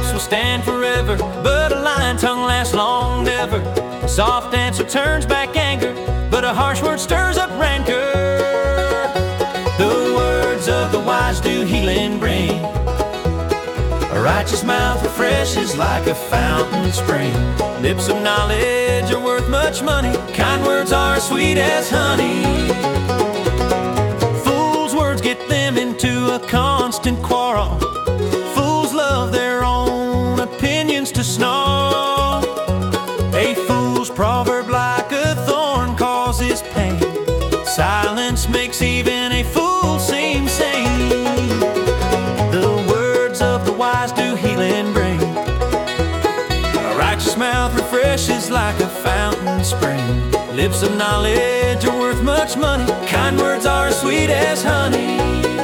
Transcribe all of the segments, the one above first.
looks will stand forever, but a lying tongue lasts long never. A soft answer turns back anger, but a harsh word stirs up rancor. The words of the wise do healing bring. A righteous mouth refreshes like a fountain spring. Lips of knowledge are worth much money. Kind words are sweet as honey. Fools' words get them into a constant quarrel. Fools love their own opinions to snarl. A fool's proverb like a thorn causes pain. Silence makes even a fool seem sane. The words of the wise do healing bring. A righteous mouth refreshes like a fountain spring. Lips of knowledge are worth much money. Kind words are as sweet as honey.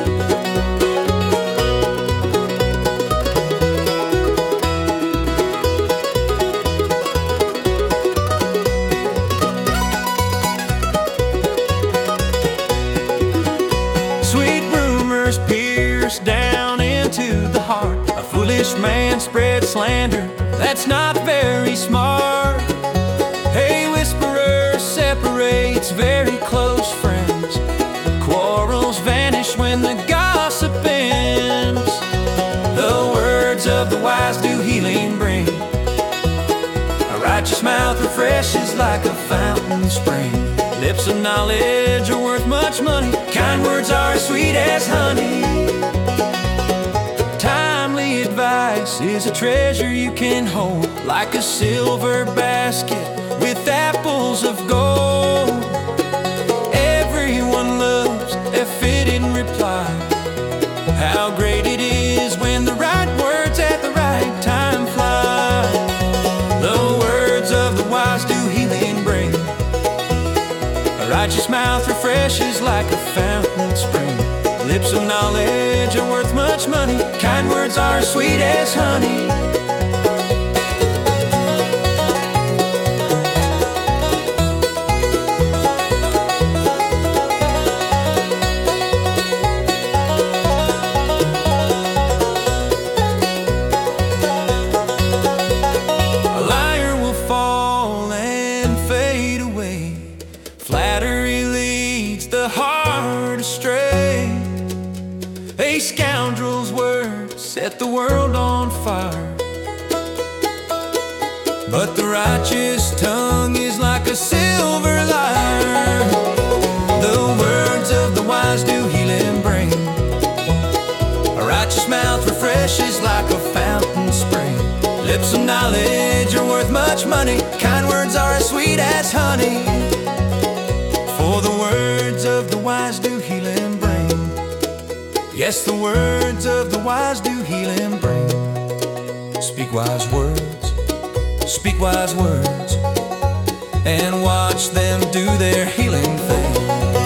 Sweet rumors pierce down into the heart. A foolish man spreads slander that's not very smart. A whisperer separates very close friends. Quarrels vanish when the gossip ends. The words of the wise do healing bring. A righteous mouth refreshes like a fountain spring. Lips of knowledge are worth much money. Kind words are as sweet as honey. Timely advice is a treasure you can hold, like a silver basket with apples of gold. Everyone loves a fitting reply. How great it is when the right words at the right time fly. The words of the wise do healing bring. A righteous mouth refreshes like a fountain spring. Lips of knowledge are worth much money. Kind words are as sweet as honey. A liar will fall and fade away. Flattery leads the heart astray. A scoundrel's words set the world on fire, but the righteous tongue is like a silver lyre. The words of the wise do healing bring. A righteous mouth refreshes like a fountain spring. Lips of knowledge are worth much money. Kind words are as sweet as honey. For the words of the wise do healing bring. Yes, the words of the wise do healing bring. Speak wise words, and watch them do their healing thing.